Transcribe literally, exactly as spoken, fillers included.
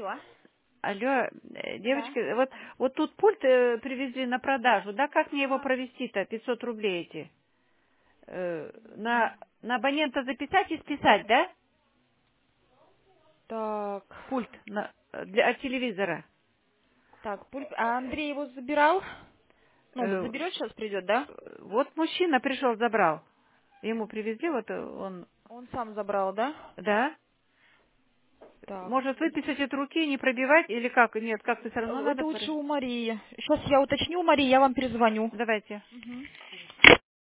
Алло. Алло, э, Да. девочки, вот, вот тут пульт э, привезли на продажу, да, как мне его Ага. провести-то, пятьсот рублей эти? Э, М, на, на абонента записать и списать, да? Так. Пульт на, э, для, от телевизора. Так, пульт. А Андрей его забирал? Ну, Э, заберет, сейчас придет, да? вот мужчина пришел, забрал. Ему привезли, вот э, он, Он сам забрал, да? да? Так. Может выписать от руки, не пробивать, или как? Нет, как-то все равно Э, надо... Это лучше пора- у Марии. Сейчас я уточню у Марии, я вам перезвоню. Давайте. Мгм.